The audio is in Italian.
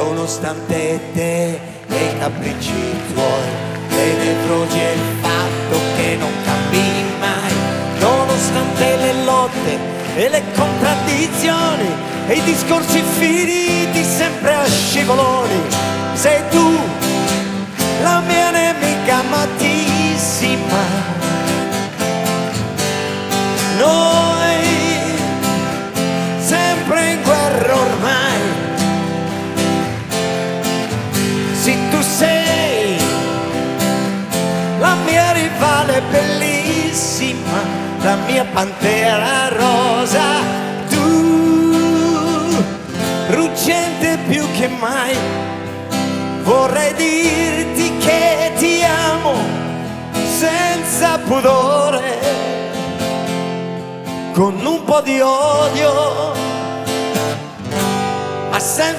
nonostante te e i capricci tuoi, le nevrosi e il fatto che non cambi mai, nonostante le lotte e le contraddizioni e i discorsi finiti sempre a scivoloni. Sei tu la mia nemica amatissima, noi sempre in guerra ormai. Sì, tu sei la mia rivale bellissima, la mia pantera rosa, tu ruggente più che mai. Vorrei dirti che ti amo senza pudore, con un po' di odio, ma senza